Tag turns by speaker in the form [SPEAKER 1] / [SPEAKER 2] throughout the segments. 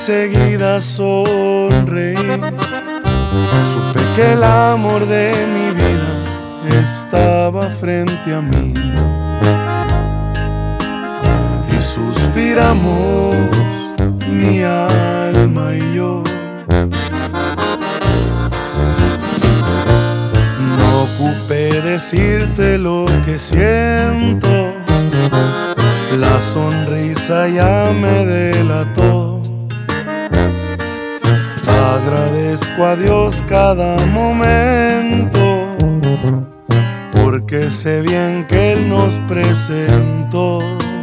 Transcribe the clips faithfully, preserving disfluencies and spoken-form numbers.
[SPEAKER 1] enseguida sonreí. Supe que el amor de mi vida estaba frente a mí. Y suspiramos mi alma y yo. No ocupé decirte lo que siento, la sonrisa ya me delató. Agradezco a Dios cada momento, porque sé bien que Él nos presentó.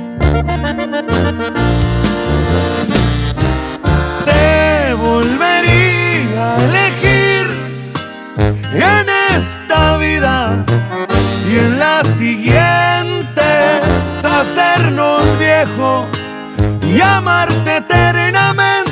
[SPEAKER 1] Te volvería a elegir en esta vida y en la siguiente, hacernos viejos y amarte eternamente.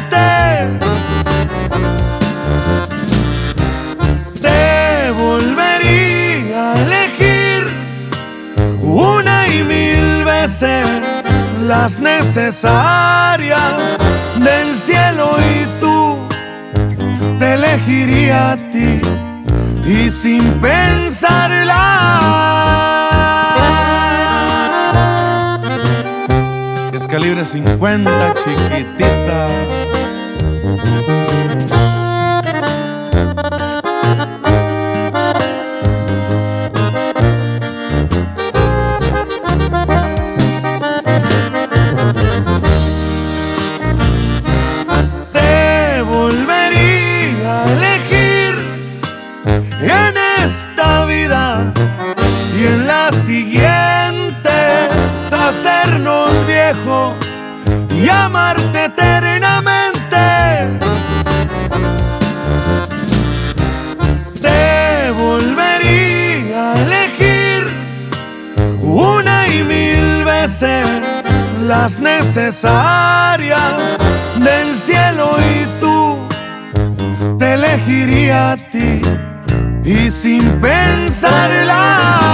[SPEAKER 1] Te volvería a elegir una y mil veces, las necesarias del cielo, y tú te elegiría a ti y sin pensarla. Es calibre cincuenta, chiquitita. Te volvería a elegir en esta vida y en la siguiente, hacernos viejos y amarte eternamente. Te volvería a elegir una y mil veces, las necesarias del cielo, y tú te elegiría a ti y sin pensarla.